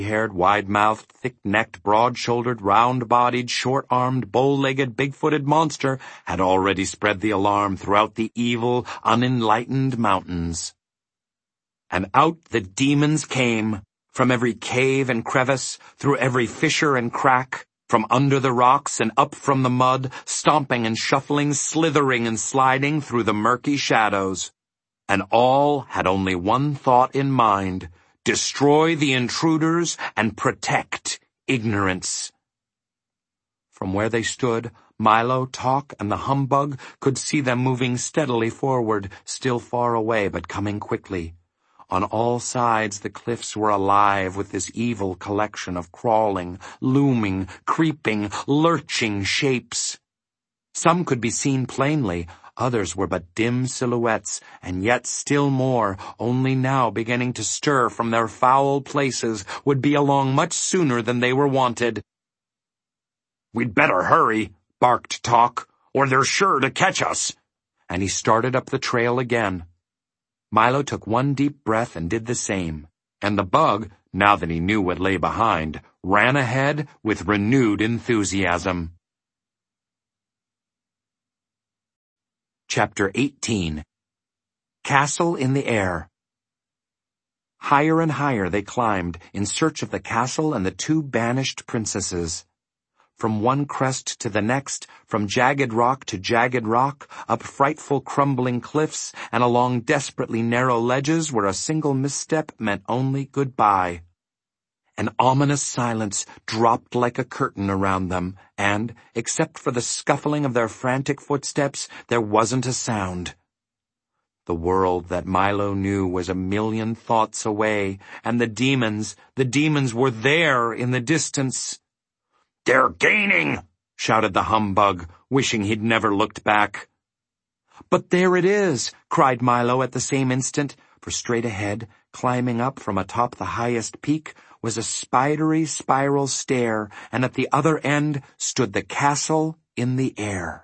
haired, wide-mouthed, thick-necked, broad-shouldered, round-bodied, short-armed, bow-legged, big-footed monster had already spread the alarm throughout the evil, unenlightened mountains. And out the demons came, from every cave and crevice, through every fissure and crack, from under the rocks and up from the mud, stomping and shuffling, slithering and sliding through the murky shadows. And all had only one thought in mind: destroy the intruders and protect ignorance. From where they stood, Milo, Talk, and the humbug could see them moving steadily forward, still far away but coming quickly. On all sides the cliffs were alive with this evil collection of crawling, looming, creeping, lurching shapes. Some could be seen plainly, others were but dim silhouettes, and yet still more, only now beginning to stir from their foul places, would be along much sooner than they were wanted. "We'd better hurry," barked Talk, "or they're sure to catch us." And he started up the trail again. Milo took one deep breath and did the same, and the bug, now that he knew what lay behind, ran ahead with renewed enthusiasm. Chapter 18. Castle in the Air. Higher and higher they climbed, in search of the castle and the two banished princesses. From one crest to the next, from jagged rock to jagged rock, up frightful crumbling cliffs, and along desperately narrow ledges where a single misstep meant only goodbye. An ominous silence dropped like a curtain around them, and, except for the scuffling of their frantic footsteps, there wasn't a sound. The world that Milo knew was a million thoughts away, and the demons were there in the distance. "They're gaining!" shouted the humbug, wishing he'd never looked back. "But there it is!" cried Milo at the same instant, for straight ahead, climbing up from atop the highest peak, was a spidery spiral stair, and at the other end stood the castle in the air.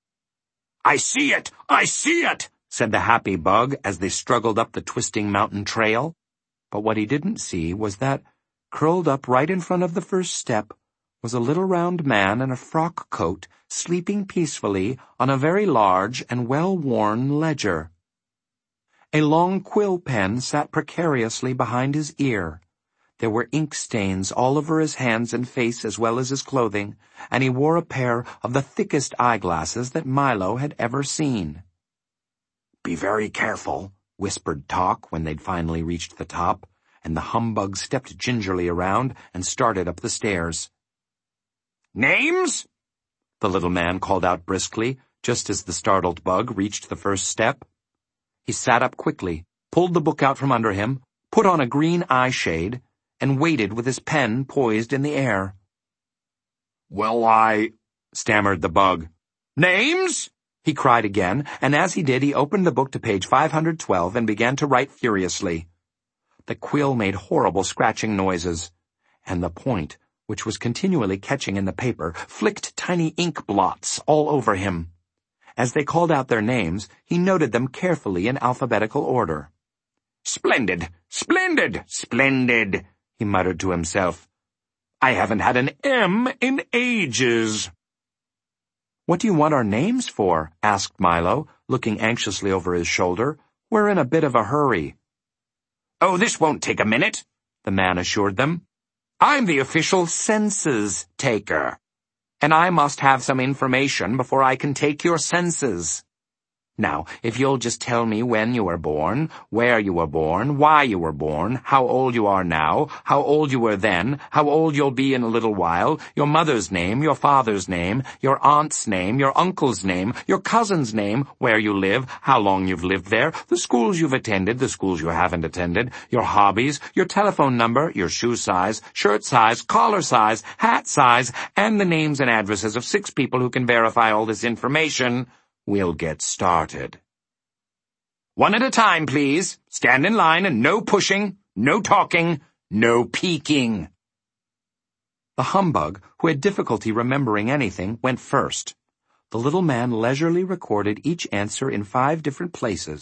"I see it! I see it!" said the happy bug as they struggled up the twisting mountain trail. But what he didn't see was that, curled up right in front of the first step, was a little round man in a frock coat sleeping peacefully on a very large and well-worn ledger. A long quill pen sat precariously behind his ear. There were ink stains all over his hands and face as well as his clothing, and he wore a pair of the thickest eyeglasses that Milo had ever seen. "Be very careful," whispered Talk when they'd finally reached the top, and the humbug stepped gingerly around and started up the stairs. "Names?" the little man called out briskly, just as the startled bug reached the first step. He sat up quickly, pulled the book out from under him, put on a green eye shade, and waited with his pen poised in the air. "Well, stammered the bug. "Names?" he cried again, and as he did he opened the book to page 512 and began to write furiously. The quill made horrible scratching noises, and the point, which was continually catching in the paper, flicked tiny ink blots all over him. As they called out their names, he noted them carefully in alphabetical order. "Splendid! Splendid! Splendid!" he muttered to himself. "I haven't had an M in ages." "What do you want our names for?" asked Milo, looking anxiously over his shoulder. "We're in a bit of a hurry." "Oh, this won't take a minute," the man assured them. "I'm the official census taker, and I must have some information before I can take your census. Now, if you'll just tell me when you were born, where you were born, why you were born, how old you are now, how old you were then, how old you'll be in a little while, your mother's name, your father's name, your aunt's name, your uncle's name, your cousin's name, where you live, how long you've lived there, the schools you've attended, the schools you haven't attended, your hobbies, your telephone number, your shoe size, shirt size, collar size, hat size, and the names and addresses of 6 people who can verify all this information, we'll get started. One at a time, please. Stand in line and no pushing, no talking, no peeking." The humbug, who had difficulty remembering anything, went first. The little man leisurely recorded each answer in 5 different places,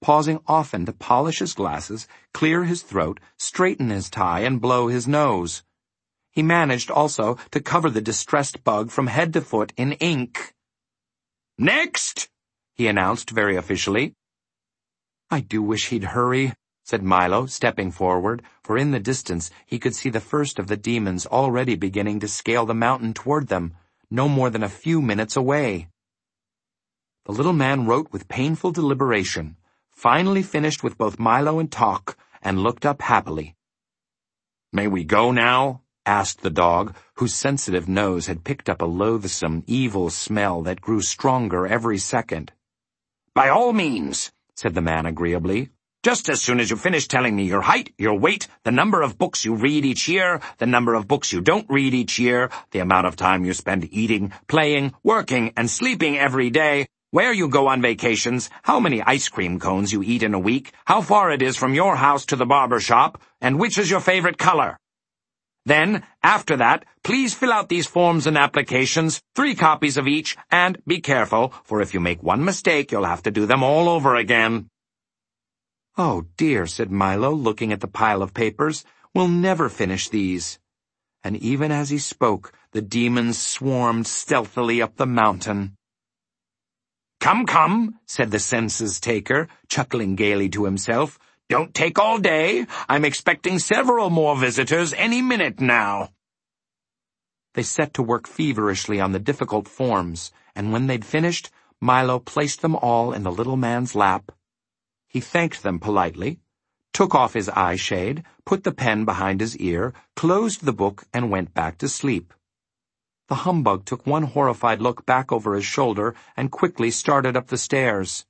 pausing often to polish his glasses, clear his throat, straighten his tie, and blow his nose. He managed also to cover the distressed bug from head to foot in ink. "Next!" he announced very officially. "I do wish he'd hurry," said Milo, stepping forward, for in the distance he could see the first of the demons already beginning to scale the mountain toward them, no more than a few minutes away. The little man wrote with painful deliberation, finally finished with both Milo and Tock, and looked up happily. "May we go now?" asked the dog, whose sensitive nose had picked up a loathsome, evil smell that grew stronger every second. "By all means," said the man agreeably. "Just as soon as you finish telling me your height, your weight, the number of books you read each year, the number of books you don't read each year, the amount of time you spend eating, playing, working, and sleeping every day, where you go on vacations, how many ice cream cones you eat in a week, how far it is from your house to the barber shop, and which is your favorite color. Then, after that, please fill out these forms and applications, 3 copies of each, and be careful, for if you make one mistake, you'll have to do them all over again." "Oh, dear," said Milo, looking at the pile of papers. "We'll never finish these." And even as he spoke, the demons swarmed stealthily up the mountain. "Come, come," said the census-taker, chuckling gaily to himself. "Don't take all day. I'm expecting several more visitors any minute now." They set to work feverishly on the difficult forms, and when they'd finished, Milo placed them all in the little man's lap. He thanked them politely, took off his eye shade, put the pen behind his ear, closed the book, and went back to sleep. The humbug took one horrified look back over his shoulder and quickly started up the stairs.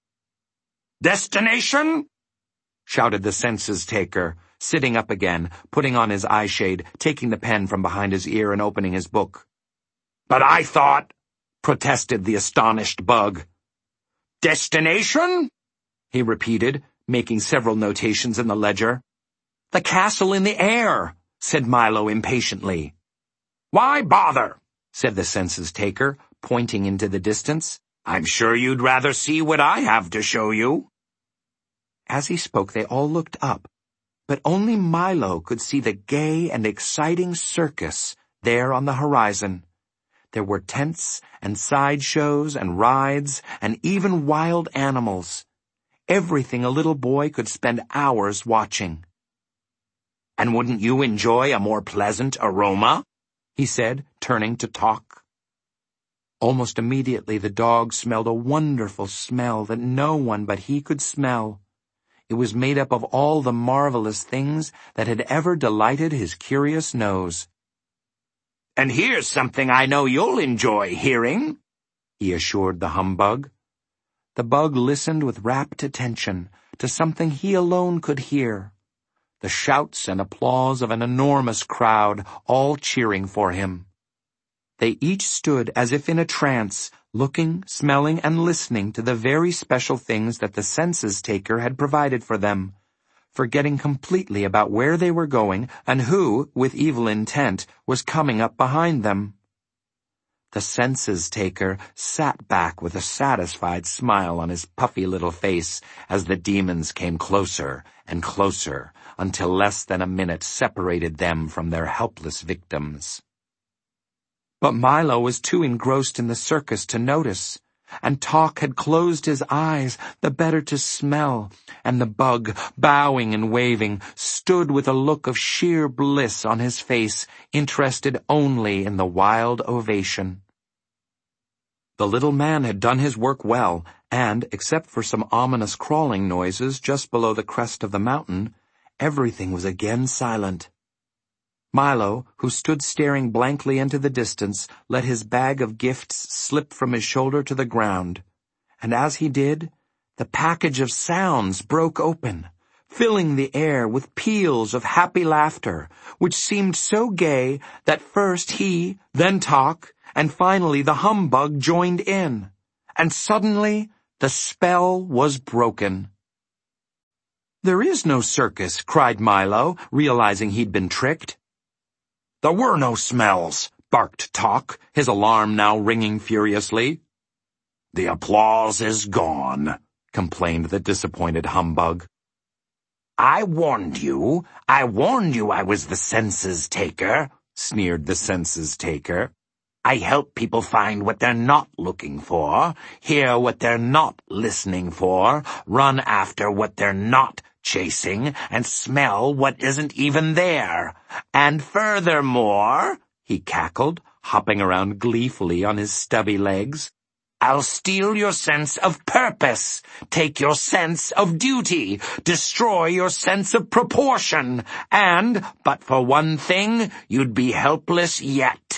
"Destination?" shouted the census-taker, sitting up again, putting on his eye shade, taking the pen from behind his ear and opening his book. "But I thought," protested the astonished bug. "Destination?" he repeated, making several notations in the ledger. "The castle in the air," said Milo impatiently. "Why bother?" said the census-taker, pointing into the distance. "I'm sure you'd rather see what I have to show you." As he spoke, they all looked up, but only Milo could see the gay and exciting circus there on the horizon. There were tents and sideshows and rides and even wild animals. Everything a little boy could spend hours watching. "And wouldn't you enjoy a more pleasant aroma?" he said, turning to Tock. Almost immediately the dog smelled a wonderful smell that no one but he could smell. It was made up of all the marvelous things that had ever delighted his curious nose. "And here's something I know you'll enjoy hearing," he assured the humbug. The bug listened with rapt attention to something he alone could hear. The shouts and applause of an enormous crowd, all cheering for him. They each stood as if in a trance, looking, smelling, and listening to the very special things that the census-taker had provided for them, forgetting completely about where they were going and who, with evil intent, was coming up behind them. The census-taker sat back with a satisfied smile on his puffy little face as the demons came closer and closer until less than a minute separated them from their helpless victims. But Milo was too engrossed in the circus to notice, and Tock had closed his eyes the better to smell, and the bug, bowing and waving, stood with a look of sheer bliss on his face, interested only in the wild ovation. The little man had done his work well, and, except for some ominous crawling noises just below the crest of the mountain, everything was again silent. Milo, who stood staring blankly into the distance, let his bag of gifts slip from his shoulder to the ground, and as he did, the package of sounds broke open, filling the air with peals of happy laughter, which seemed so gay that first he, then Tock, and finally the humbug joined in, and suddenly the spell was broken. "There is no circus," cried Milo, realizing he'd been tricked. "There were no smells," barked Tock, his alarm now ringing furiously. "The applause is gone," complained the disappointed humbug. I warned you I was the census taker, sneered the census taker. I help people find what they're not looking for, hear what they're not listening for, run after what they're not chasing, and smell what isn't even there. And furthermore, he cackled, hopping around gleefully on his stubby legs, I'll steal your sense of purpose, take your sense of duty, destroy your sense of proportion, and, but for one thing, you'd be helpless yet.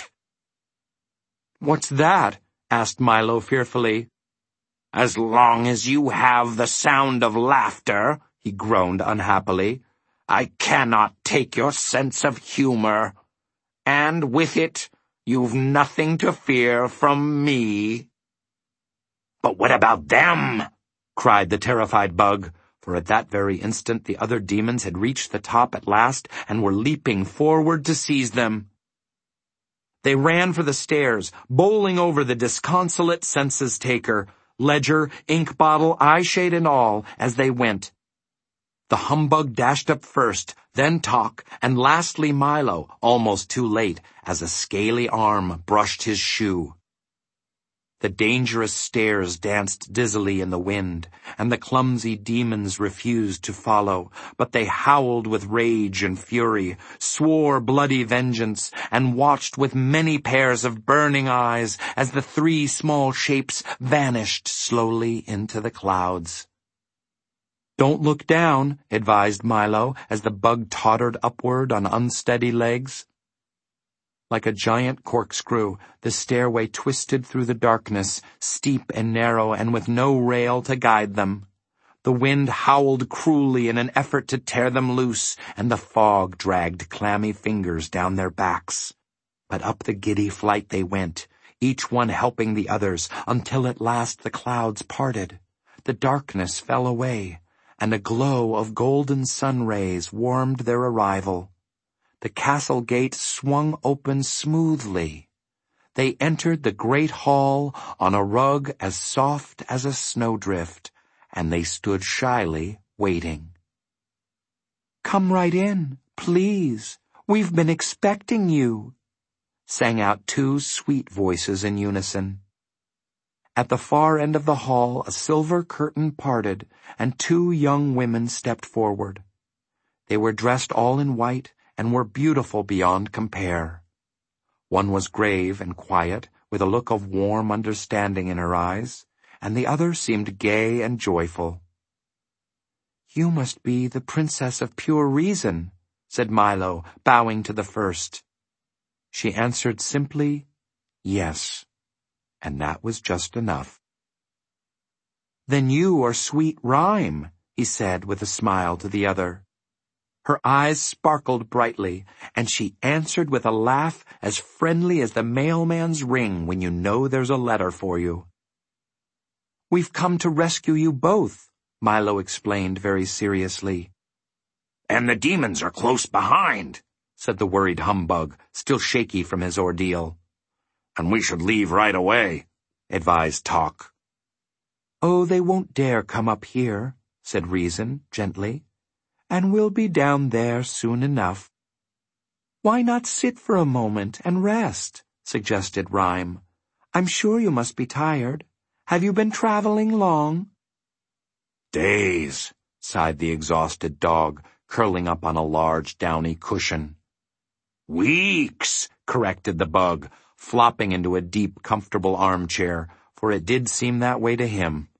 What's that? Asked Milo fearfully. As long as you have the sound of laughter, he groaned unhappily, I cannot take your sense of humor. And with it, you've nothing to fear from me. But what about them? Cried the terrified bug, for at that very instant the other demons had reached the top at last and were leaping forward to seize them. They ran for the stairs, bowling over the disconsolate census taker, ledger, ink bottle, eyeshade and all, as they went. The humbug dashed up first, then Tok, and lastly Milo, almost too late, as a scaly arm brushed his shoe. The dangerous stairs danced dizzily in the wind, and the clumsy demons refused to follow, but they howled with rage and fury, swore bloody vengeance, and watched with many pairs of burning eyes as the three small shapes vanished slowly into the clouds. Don't look down, advised Milo, as the bug tottered upward on unsteady legs. Like a giant corkscrew, the stairway twisted through the darkness, steep and narrow and with no rail to guide them. The wind howled cruelly in an effort to tear them loose, and the fog dragged clammy fingers down their backs. But up the giddy flight they went, each one helping the others, until at last the clouds parted. The darkness fell away, and a glow of golden sun rays warmed their arrival. The castle gate swung open smoothly. They entered the great hall on a rug as soft as a snowdrift, and they stood shyly waiting. "Come right in, please. We've been expecting you," sang out two sweet voices in unison. At the far end of the hall, a silver curtain parted, and two young women stepped forward. They were dressed all in white, and were beautiful beyond compare. One was grave and quiet, with a look of warm understanding in her eyes, and the other seemed gay and joyful. "You must be the Princess of Pure Reason," said Milo, bowing to the first. She answered simply, "Yes," and that was just enough. "Then you are Sweet Rhyme," he said with a smile to the other. Her eyes sparkled brightly, and she answered with a laugh as friendly as the mailman's ring when you know there's a letter for you. "We've come to rescue you both," Milo explained very seriously. "And the demons are close behind," said the worried humbug, still shaky from his ordeal. "And we should leave right away," advised Tok. "Oh, they won't dare come up here," said Reason gently. "And we'll be down there soon enough." "Why not sit for a moment and rest?" suggested Rhyme. "I'm sure you must be tired. Have you been traveling long?" "Days," sighed the exhausted dog, curling up on a large downy cushion. "Weeks," corrected the bug, flopping into a deep, comfortable armchair, for it did seem that way to him.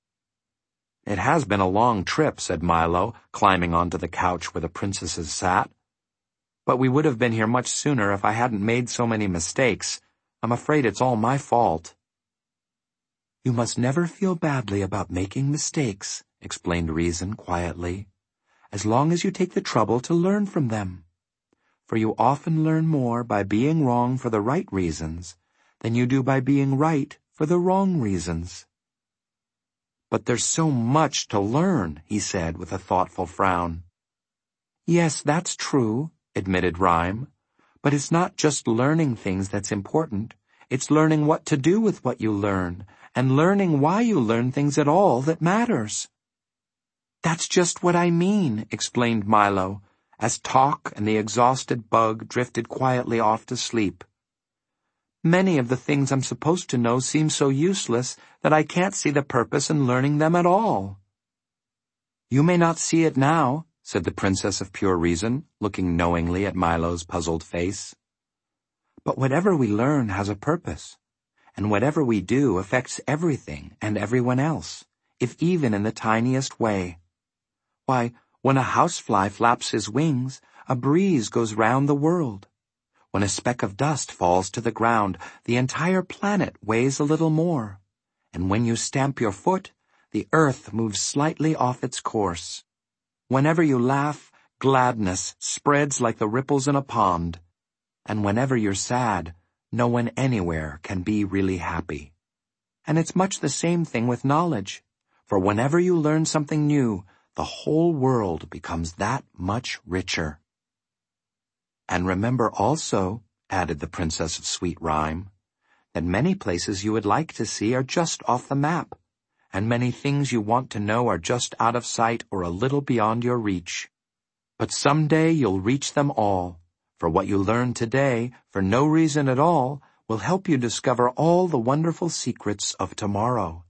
"It has been a long trip," said Milo, climbing onto the couch where the princesses sat. "But we would have been here much sooner if I hadn't made so many mistakes. I'm afraid it's all my fault." "You must never feel badly about making mistakes," explained Reason quietly, "as long as you take the trouble to learn from them. For you often learn more by being wrong for the right reasons than you do by being right for the wrong reasons." "But there's so much to learn," he said with a thoughtful frown. "Yes, that's true," admitted Rhyme. "But it's not just learning things that's important. It's learning what to do with what you learn, and learning why you learn things at all that matters. That's just what I mean, explained Milo, as Talk and the exhausted bug drifted quietly off to sleep. Many of the things I'm supposed to know seem so useless that I can't see the purpose in learning them at all. You may not see it now, said the Princess of Pure Reason, looking knowingly at Milo's puzzled face. But whatever we learn has a purpose, and whatever we do affects everything and everyone else, if even in the tiniest way. Why, when a housefly flaps his wings, a breeze goes round the world. When a speck of dust falls to the ground, the entire planet weighs a little more. And when you stamp your foot, the earth moves slightly off its course. Whenever you laugh, gladness spreads like the ripples in a pond. And whenever you're sad, no one anywhere can be really happy. And it's much the same thing with knowledge. For whenever you learn something new, the whole world becomes that much richer. And remember also, added the Princess of Sweet Rhyme, that many places you would like to see are just off the map, and many things you want to know are just out of sight or a little beyond your reach. But someday you'll reach them all, for what you learn today, for no reason at all, will help you discover all the wonderful secrets of tomorrow.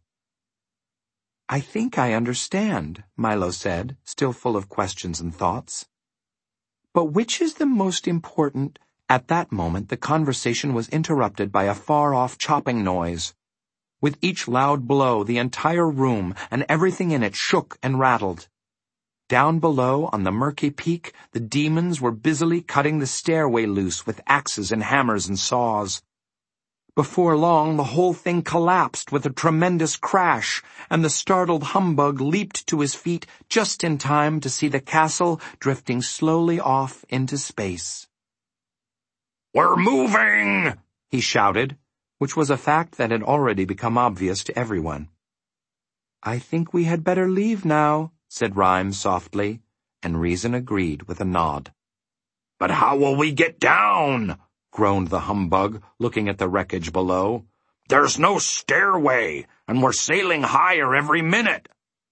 I think I understand, Milo said, still full of questions and thoughts. But which is the most important? At that moment the conversation was interrupted by a far-off chopping noise. With each loud blow, the entire room and everything in it shook and rattled. Down below, on the murky peak, the demons were busily cutting the stairway loose with axes and hammers and saws. Before long, the whole thing collapsed with a tremendous crash, and the startled humbug leaped to his feet just in time to see the castle drifting slowly off into space. "We're moving!" he shouted, which was a fact that had already become obvious to everyone. I think we had better leave now, said Rhyme softly, and Reason agreed with a nod. "But how will we get down?" groaned the humbug, looking at the wreckage below. "There's no stairway, and we're sailing higher every minute."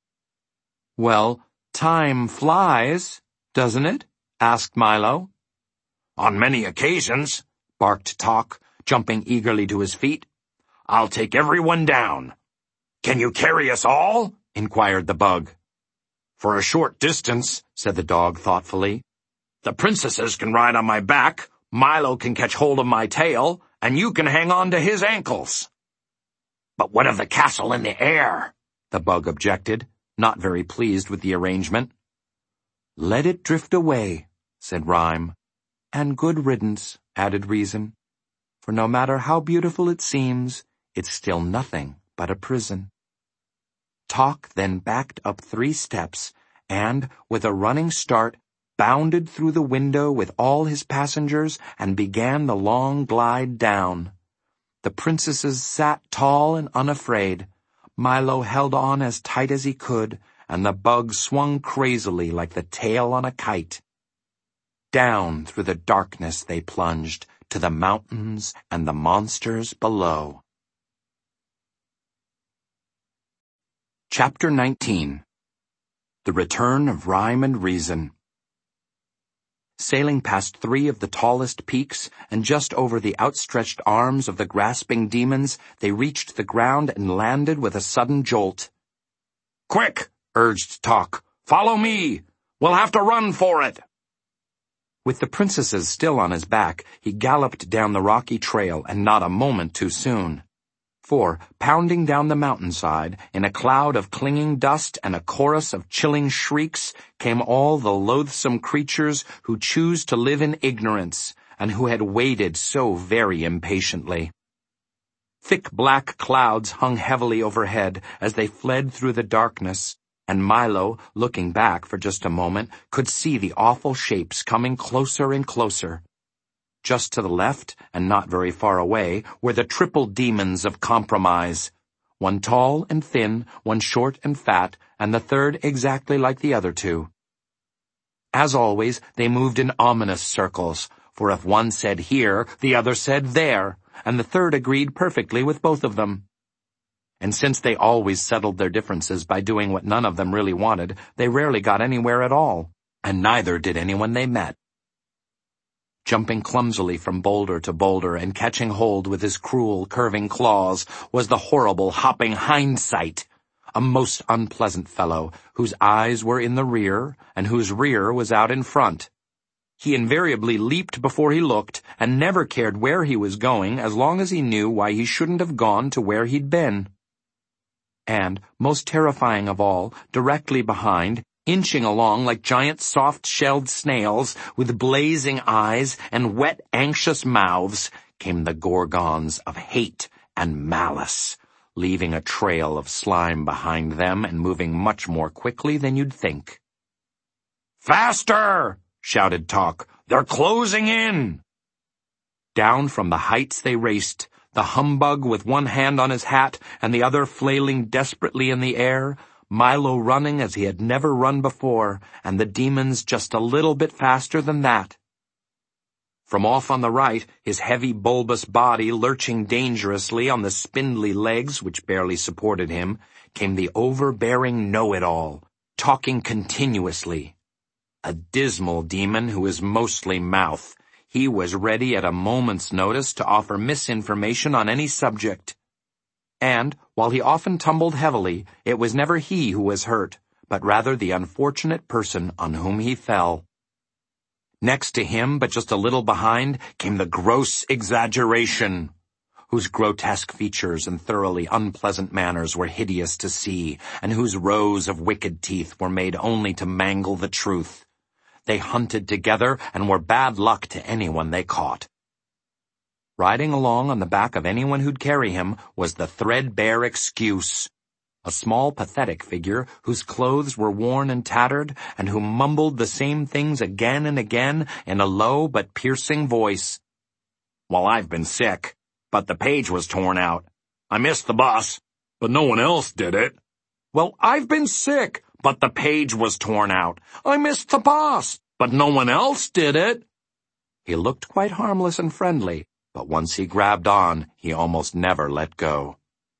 Well, time flies, doesn't it? Asked Milo. "On many occasions," barked Talk, jumping eagerly to his feet. "I'll take everyone down." "Can you carry us all?" inquired the bug. "For a short distance," said the dog thoughtfully. "The princesses can ride on my back, Milo can catch hold of my tail, and you can hang on to his ankles." "But what of the castle in the air?" the bug objected, not very pleased with the arrangement. "Let it drift away," said Rhyme. "And good riddance," added Reason. "For no matter how beautiful it seems, it's still nothing but a prison." Talk then backed up 3 steps, and, with a running start, bounded through the window with all his passengers and began the long glide down. The princesses sat tall and unafraid. Milo held on as tight as he could, and the bug swung crazily like the tail on a kite. Down through the darkness they plunged, to the mountains and the monsters below. Chapter 19. The Return of Rhyme and Reason. Sailing past 3 of the tallest peaks and just over the outstretched arms of the grasping demons, they reached the ground and landed with a sudden jolt. "Quick!" urged Talk. "Follow me! We'll have to run for it!" With the princesses still on his back, he galloped down the rocky trail, and not a moment too soon. For, pounding down the mountainside, in a cloud of clinging dust and a chorus of chilling shrieks, came all the loathsome creatures who choose to live in ignorance, and who had waited so very impatiently. Thick black clouds hung heavily overhead as they fled through the darkness, and Milo, looking back for just a moment, could see the awful shapes coming closer and closer. Just to the left, and not very far away, were the triple demons of compromise. One tall and thin, one short and fat, and the third exactly like the other 2. As always, they moved in ominous circles, for if one said here, the other said there, and the third agreed perfectly with both of them. And since they always settled their differences by doing what none of them really wanted, they rarely got anywhere at all, and neither did anyone they met. Jumping clumsily from boulder to boulder and catching hold with his cruel, curving claws was the horrible, hopping Hindsight, a most unpleasant fellow whose eyes were in the rear and whose rear was out in front. He invariably leaped before he looked and never cared where he was going as long as he knew why he shouldn't have gone to where he'd been. And, most terrifying of all, directly behind, inching along like giant soft-shelled snails with blazing eyes and wet, anxious mouths, came the Gorgons of hate and malice, leaving a trail of slime behind them and moving much more quickly than you'd think. "Faster!" shouted Tok. "They're closing in!" Down from the heights they raced, the humbug with one hand on his hat and the other flailing desperately in the air, Milo running as he had never run before, and the demons just a little bit faster than that. From off on the right, his heavy bulbous body lurching dangerously on the spindly legs which barely supported him, came the overbearing know-it-all, talking continuously. A dismal demon who is mostly mouth. He was ready at a moment's notice to offer misinformation on any subject. And, while he often tumbled heavily, it was never he who was hurt, but rather the unfortunate person on whom he fell. Next to him, but just a little behind, came the gross exaggeration, whose grotesque features and thoroughly unpleasant manners were hideous to see, and whose rows of wicked teeth were made only to mangle the truth. They hunted together and were bad luck to anyone they caught. Riding along on the back of anyone who'd carry him was the threadbare Excuse, a small pathetic figure whose clothes were worn and tattered and who mumbled the same things again and again in a low but piercing voice. "Well, I've been sick, but the page was torn out. I missed the bus, but no one else did it. Well, I've been sick, but the page was torn out. I missed the bus, but no one else did it." He looked quite harmless and friendly, but once he grabbed on, he almost never let go.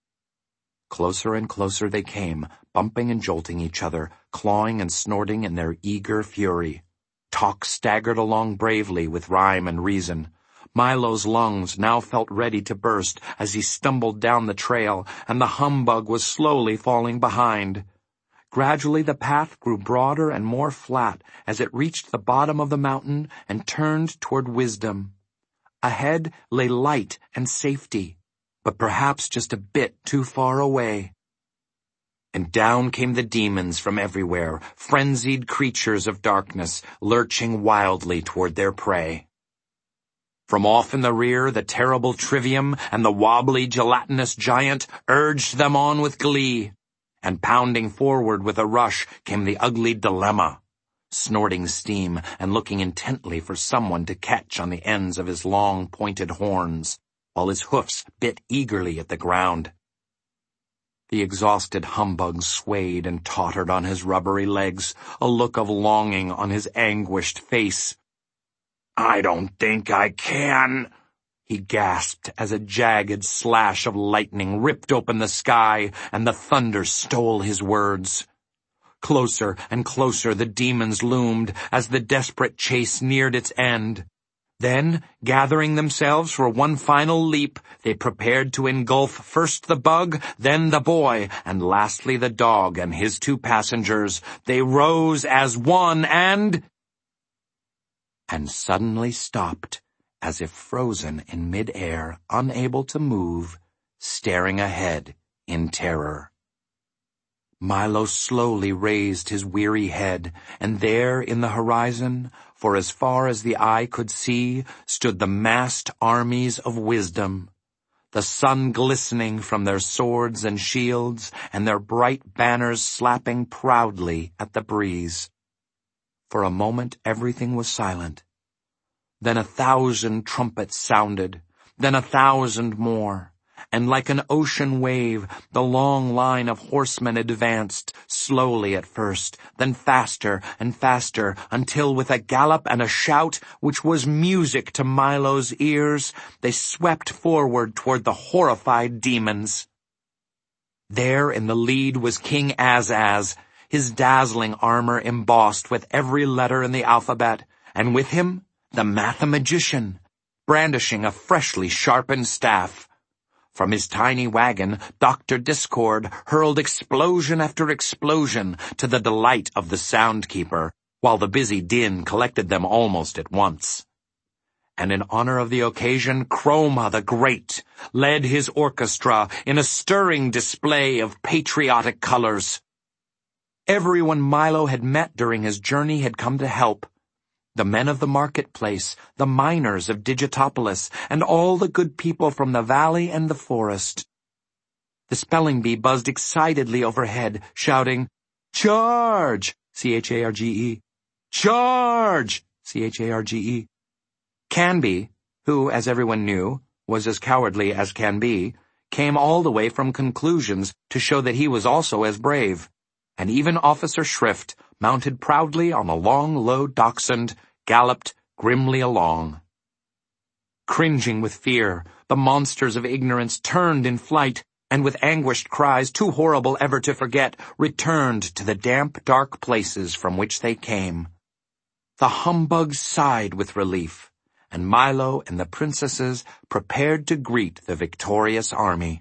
Closer and closer they came, bumping and jolting each other, clawing and snorting in their eager fury. Tok staggered along bravely with rhyme and reason. Milo's lungs now felt ready to burst as he stumbled down the trail, and the humbug was slowly falling behind. Gradually the path grew broader and more flat as it reached the bottom of the mountain and turned toward wisdom. Ahead lay light and safety, but perhaps just a bit too far away. And down came the demons from everywhere, frenzied creatures of darkness, lurching wildly toward their prey. From off in the rear, the terrible Trivium and the wobbly gelatinous giant urged them on with glee, and pounding forward with a rush came the ugly Dilemma, snorting steam and looking intently for someone to catch on the ends of his long, pointed horns, while his hoofs bit eagerly at the ground. The exhausted humbug swayed and tottered on his rubbery legs, a look of longing on his anguished face. "I don't think I can," he gasped as a jagged slash of lightning ripped open the sky and the thunder stole his words. Closer and closer the demons loomed as the desperate chase neared its end. Then, gathering themselves for one final leap, they prepared to engulf first the bug, then the boy, and lastly the dog and his two passengers. They rose as one and suddenly stopped, as if frozen in mid-air, unable to move, staring ahead in terror. Milo slowly raised his weary head, and there in the horizon, for as far as the eye could see, stood the massed armies of wisdom, the sun glistening from their swords and shields, and their bright banners slapping proudly at the breeze. For a moment everything was silent. Then 1,000 trumpets sounded, then 1,000 more. And like an ocean wave, the long line of horsemen advanced, slowly at first, then faster and faster, until with a gallop and a shout, which was music to Milo's ears, they swept forward toward the horrified demons. There in the lead was King Azaz, his dazzling armor embossed with every letter in the alphabet, and with him the Mathemagician, brandishing a freshly sharpened staff. From his tiny wagon, Dr. Discord hurled explosion after explosion to the delight of the sound-keeper, while the busy din collected them almost at once. And in honor of the occasion, Chroma the Great led his orchestra in a stirring display of patriotic colors. Everyone Milo had met during his journey had come to help. The men of the marketplace, the miners of Digitopolis, and all the good people from the valley and the forest. The spelling bee buzzed excitedly overhead, shouting, "Charge!" C-H-A-R-G-E. "Charge!" C-H-A-R-G-E. Canby, who, as everyone knew, was as cowardly as can be, came all the way from Conclusions to show that he was also as brave, and even Officer Shrift, mounted proudly on a long, low dachshund, galloped grimly along. Cringing with fear, the monsters of ignorance turned in flight, and with anguished cries too horrible ever to forget, returned to the damp, dark places from which they came. The humbugs sighed with relief, and Milo and the princesses prepared to greet the victorious army.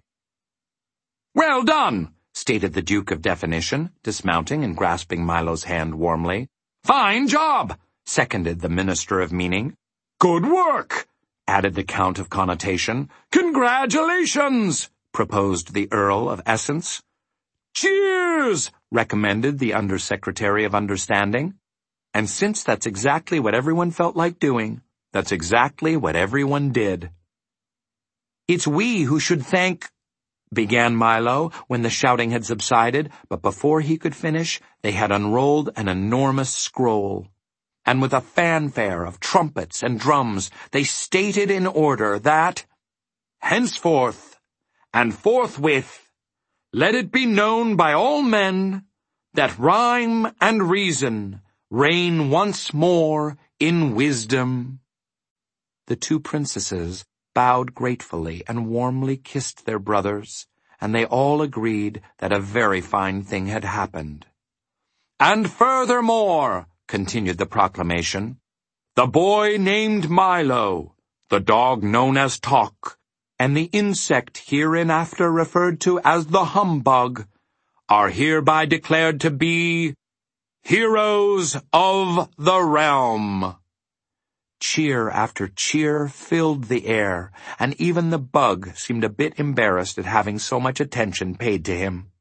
"Well done," stated the Duke of Definition, dismounting and grasping Milo's hand warmly. "Fine job," seconded the Minister of Meaning. "Good work," added the Count of Connotation. "Congratulations," proposed the Earl of Essence. "Cheers," recommended the Undersecretary of Understanding. And since that's exactly what everyone felt like doing, that's exactly what everyone did. "It's we who should thank—" began Milo when the shouting had subsided, but before he could finish, they had unrolled an enormous scroll. And with a fanfare of trumpets and drums, they stated in order that, "Henceforth, and forthwith, let it be known by all men that rhyme and reason reign once more in wisdom." The two princesses bowed gratefully and warmly kissed their brothers, and they all agreed that a very fine thing had happened. "And furthermore," continued the proclamation, "the boy named Milo, the dog known as Talk, and the insect hereinafter referred to as the Humbug, are hereby declared to be heroes of the realm." Cheer after cheer filled the air, and even the bug seemed a bit embarrassed at having so much attention paid to him.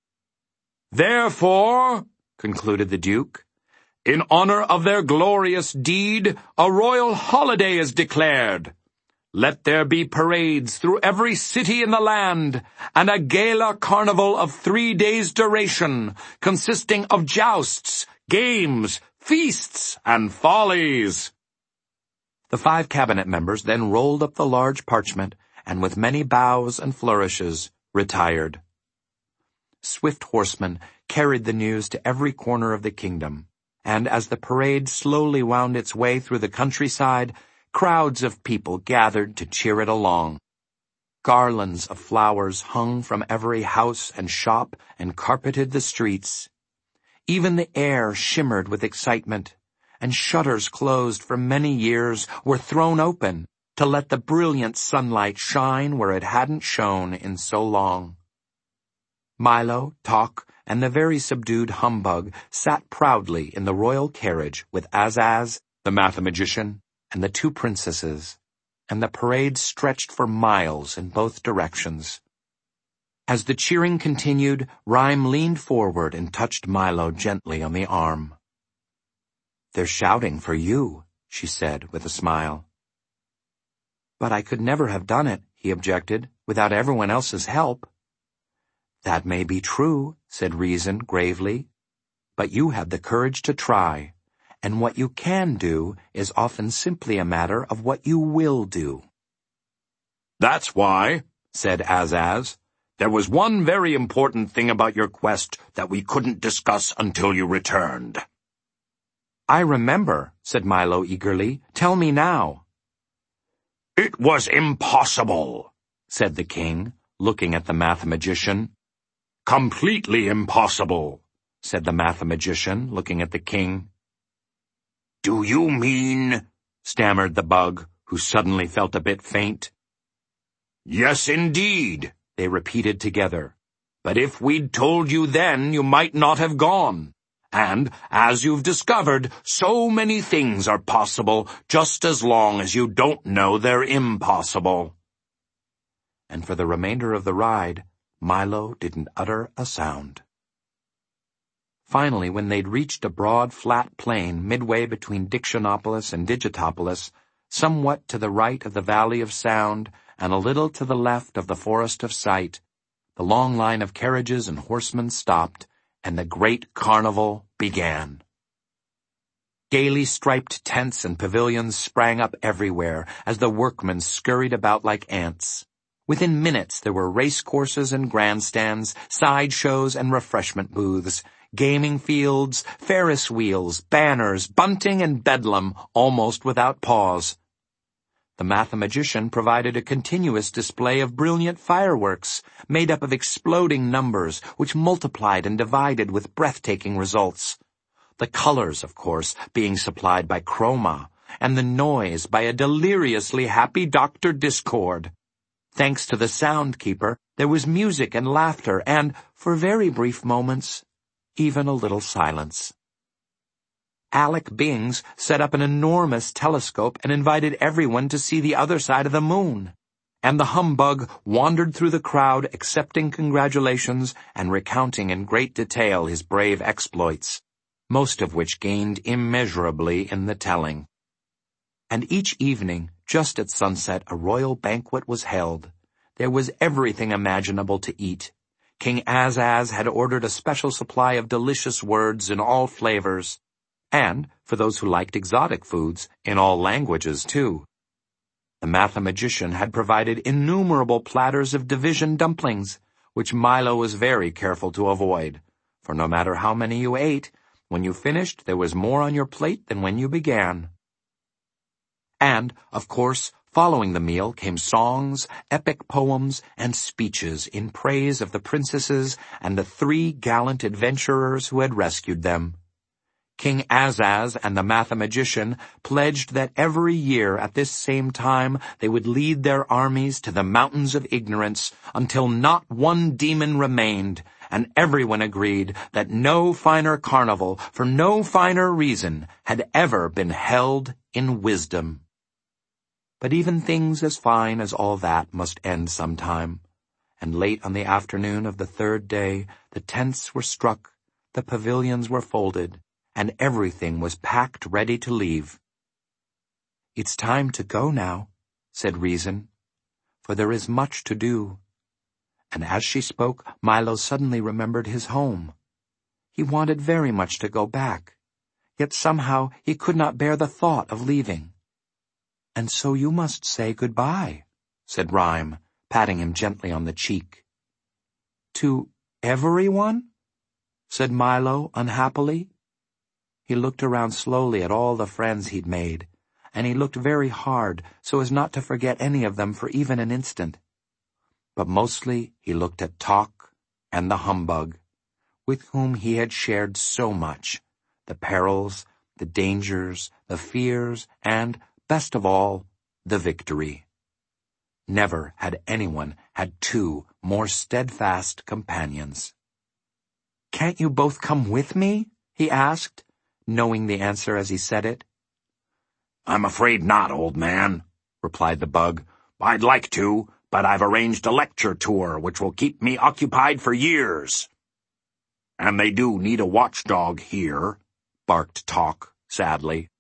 "Therefore," concluded the Duke, "in honor of their glorious deed, a royal holiday is declared. Let there be parades through every city in the land, and a gala carnival of 3 days' duration, consisting of jousts, games, feasts, and follies." The 5 cabinet members then rolled up the large parchment, and with many bows and flourishes, retired. Swift horsemen carried the news to every corner of the kingdom, and as the parade slowly wound its way through the countryside, crowds of people gathered to cheer it along. Garlands of flowers hung from every house and shop and carpeted the streets. Even the air shimmered with excitement, and shutters closed for many years were thrown open to let the brilliant sunlight shine where it hadn't shone in so long. Milo, Talk, and the very subdued Humbug sat proudly in the royal carriage with Azaz, the Mathemagician, and the 2 princesses, and the parade stretched for miles in both directions. As the cheering continued, Rhyme leaned forward and touched Milo gently on the arm. "They're shouting for you," she said with a smile. "But I could never have done it," he objected, "without everyone else's help." "That may be true," said Reason gravely, "but you had the courage to try, and what you can do is often simply a matter of what you will do." "That's why," said Azaz, "there was one very important thing about your quest that we couldn't discuss until you returned." "I remember," said Milo eagerly. "Tell me now." "It was impossible," said the king, looking at the Mathemagician. Completely impossible, said the mathematician, looking at the king. Do you mean, stammered the bug, who suddenly felt a bit faint. Yes, indeed, they repeated together. But if we'd told you then, you might not have gone. And, as you've discovered, so many things are possible just as long as you don't know they're impossible. And for the remainder of the ride, Milo didn't utter a sound. Finally, when they'd reached a broad, flat plain midway between Dictionopolis and Digitopolis, somewhat to the right of the Valley of Sound and a little to the left of the Forest of Sight, the long line of carriages and horsemen stopped, and the great carnival began. Gaily striped tents and pavilions sprang up everywhere as the workmen scurried about like ants. Within minutes there were race courses and grandstands, side shows and refreshment booths, gaming fields, Ferris wheels, banners, bunting and bedlam, almost without pause. The mathematician provided a continuous display of brilliant fireworks, made up of exploding numbers, which multiplied and divided with breathtaking results. The colors, of course, being supplied by Chroma, and the noise by a deliriously happy Dr. Discord. Thanks to the sound keeper, there was music and laughter and, for very brief moments, even a little silence. Alec Bings set up an enormous telescope and invited everyone to see the other side of the moon. And the humbug wandered through the crowd accepting congratulations and recounting in great detail his brave exploits, most of which gained immeasurably in the telling. And each evening, just at sunset, a royal banquet was held. There was everything imaginable to eat. King Azaz had ordered a special supply of delicious words in all flavors, and, for those who liked exotic foods, in all languages, too. The mathematician had provided innumerable platters of division dumplings, which Milo was very careful to avoid, for no matter how many you ate, when you finished there was more on your plate than when you began. And, of course, following the meal came songs, epic poems, and speeches in praise of the princesses and the 3 gallant adventurers who had rescued them. King Azaz and the mathematician pledged that every year at this same time they would lead their armies to the mountains of ignorance until not one demon remained, and everyone agreed that no finer carnival, for no finer reason, had ever been held in wisdom. But even things as fine as all that must end sometime, and late on the afternoon of the 3rd day the tents were struck, the pavilions were folded, and everything was packed ready to leave. "It's time to go now," said Reason, "for there is much to do." And as she spoke, Milo suddenly remembered his home. He wanted very much to go back, yet somehow he could not bear the thought of leaving. "And so you must say goodbye," said Rhyme, patting him gently on the cheek. "To everyone?" said Milo unhappily. He looked around slowly at all the friends he'd made, and he looked very hard so as not to forget any of them for even an instant. But mostly he looked at Tok and the humbug, with whom he had shared so much, the perils, the dangers, the fears, and, best of all, the victory. Never had anyone had 2 more steadfast companions. "Can't you both come with me?" he asked, knowing the answer as he said it. "I'm afraid not, old man," replied the bug. "I'd like to, but I've arranged a lecture tour which will keep me occupied for years." "And they do need a watchdog here," barked Tok sadly.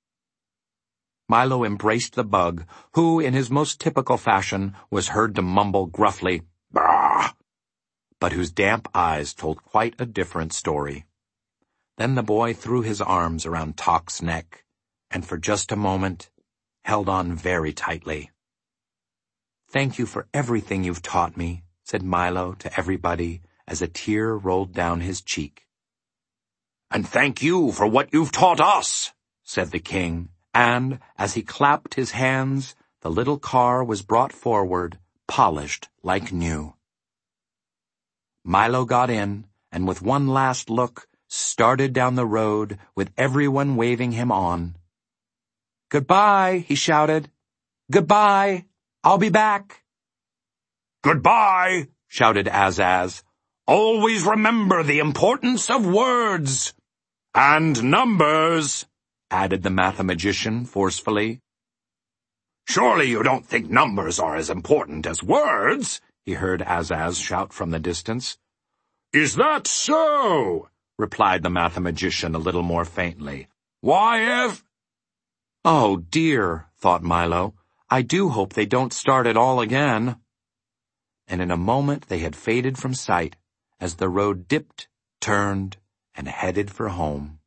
Milo embraced the bug, who, in his most typical fashion, was heard to mumble gruffly, "Bah!" but whose damp eyes told quite a different story. Then the boy threw his arms around Tok's neck, and for just a moment held on very tightly. "Thank you for everything you've taught me," said Milo to everybody as a tear rolled down his cheek. "And thank you for what you've taught us," said the king, and, as he clapped his hands, the little car was brought forward, polished like new. Milo got in, and with one last look, started down the road with everyone waving him on. "Goodbye," he shouted. "Goodbye. I'll be back." "Goodbye," shouted Azaz. "Always remember the importance of words." "And numbers," added the mathematician forcefully. "Surely you don't think numbers are as important as words?" he heard Azaz shout from the distance. "Is that so?" replied the mathematician a little more faintly. "Why, if—" "Oh, dear," thought Milo. "I do hope they don't start it all again." And in a moment they had faded from sight as the road dipped, turned, and headed for home.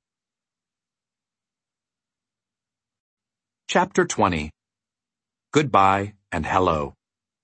Chapter 20. Goodbye and Hello.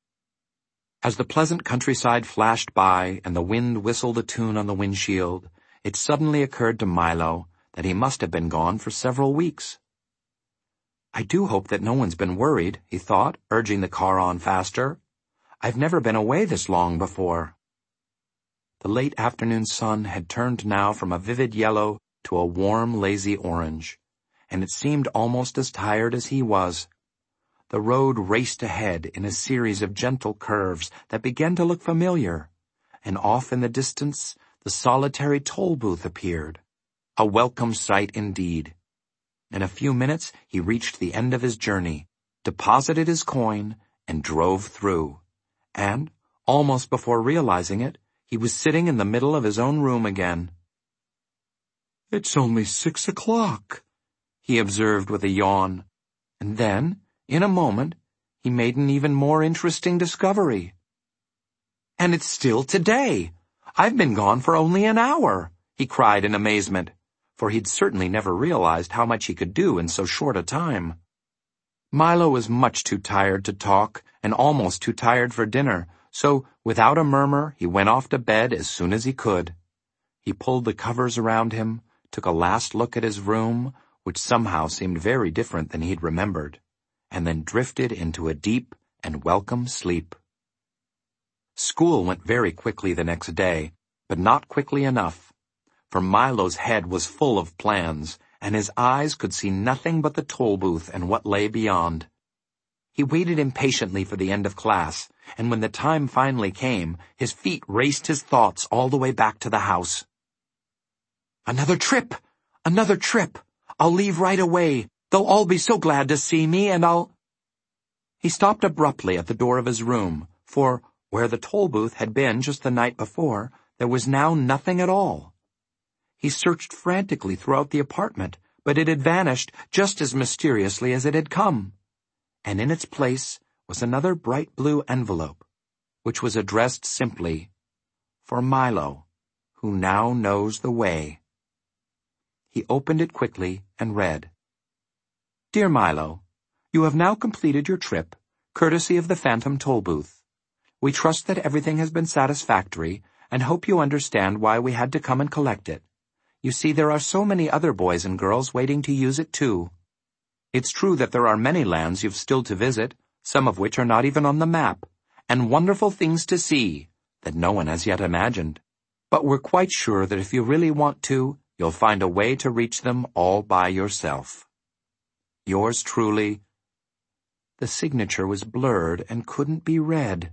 As the pleasant countryside flashed by and the wind whistled a tune on the windshield, it suddenly occurred to Milo that he must have been gone for several weeks. "I do hope that no one's been worried," he thought, urging the car on faster. "I've never been away this long before." The late afternoon sun had turned now from a vivid yellow to a warm, lazy orange, and it seemed almost as tired as he was. The road raced ahead in a series of gentle curves that began to look familiar, and off in the distance the solitary toll booth appeared. A welcome sight indeed. In a few minutes he reached the end of his journey, deposited his coin, and drove through. And, almost before realizing it, he was sitting in the middle of his own room again. "It's only 6 o'clock, he observed with a yawn. And then, in a moment, he made an even more interesting discovery. "And it's still today! I've been gone for only an hour!" he cried in amazement, for he'd certainly never realized how much he could do in so short a time. Milo was much too tired to talk and almost too tired for dinner, so without a murmur he went off to bed as soon as he could. He pulled the covers around him, took a last look at his room, which somehow seemed very different than he'd remembered, and then drifted into a deep and welcome sleep. School went very quickly the next day, but not quickly enough, for Milo's head was full of plans, and his eyes could see nothing but the toll booth and what lay beyond. He waited impatiently for the end of class, and when the time finally came, his feet raced his thoughts all the way back to the house. "Another trip! Another trip! I'll leave right away. They'll all be so glad to see me, and I'll—" He stopped abruptly at the door of his room, for where the toll booth had been just the night before, there was now nothing at all. He searched frantically throughout the apartment, but it had vanished just as mysteriously as it had come. And in its place was another bright blue envelope, which was addressed simply, "For Milo, who now knows the way." He opened it quickly and read, "Dear Milo, you have now completed your trip, courtesy of the Phantom Toll Booth. We trust that everything has been satisfactory, and hope you understand why we had to come and collect it. You see, there are so many other boys and girls waiting to use it too. It's true that there are many lands you've still to visit, some of which are not even on the map, and wonderful things to see that no one has yet imagined. But we're quite sure that if you really want to, you'll find a way to reach them all by yourself. Yours truly." The signature was blurred and couldn't be read.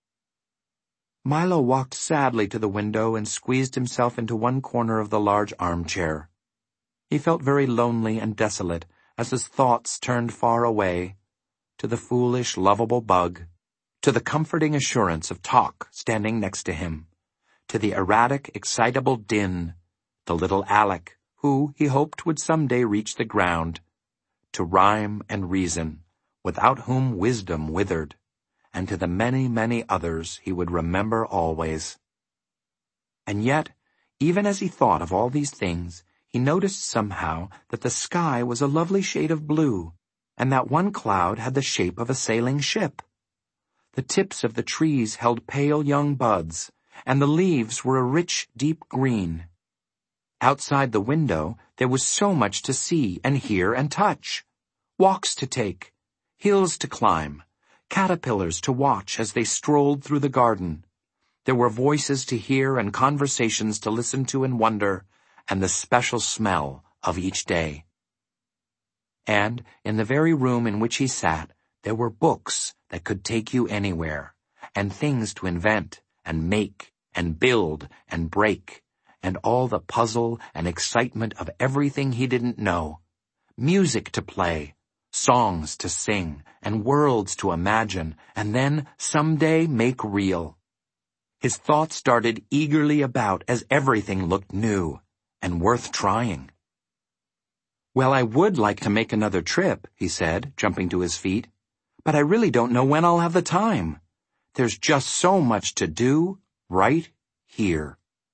Milo walked sadly to the window and squeezed himself into one corner of the large armchair. He felt very lonely and desolate as his thoughts turned far away, to the foolish, lovable bug, to the comforting assurance of Talk standing next to him, to the erratic, excitable Din, to little Alec, who he hoped would someday reach the ground, to Rhyme and Reason, without whom wisdom withered, and to the many, many others he would remember always. And yet, even as he thought of all these things, he noticed somehow that the sky was a lovely shade of blue, and that one cloud had the shape of a sailing ship. The tips of the trees held pale young buds, and the leaves were a rich, deep green. Outside the window there was so much to see and hear and touch. Walks to take, hills to climb, caterpillars to watch as they strolled through the garden. There were voices to hear and conversations to listen to and wonder, and the special smell of each day. And in the very room in which he sat, there were books that could take you anywhere, and things to invent and make and build and break, and all the puzzle and excitement of everything he didn't know. Music to play, songs to sing, and worlds to imagine, and then someday make real. His thoughts darted eagerly about as everything looked new and worth trying. "Well, I would like to make another trip," he said, jumping to his feet, "but I really don't know when I'll have the time. There's just so much to do right here."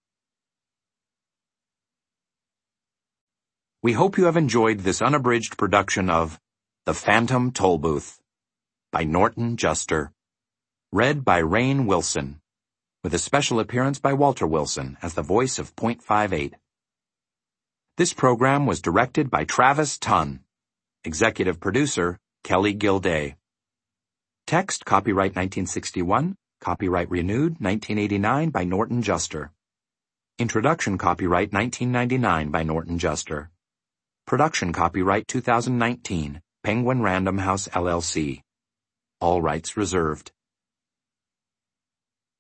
We hope you have enjoyed this unabridged production of The Phantom Tollbooth by Norton Juster, read by Rainn Wilson, with a special appearance by Walter Wilson as the voice of .58. This program was directed by Travis Tunn. Executive producer, Kelly Gilday. Text copyright 1961, copyright renewed 1989 by Norton Juster. Introduction copyright 1999 by Norton Juster. Production copyright 2019, Penguin Random House LLC. All rights reserved.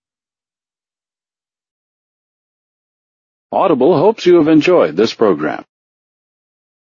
Audible hopes you have enjoyed this program.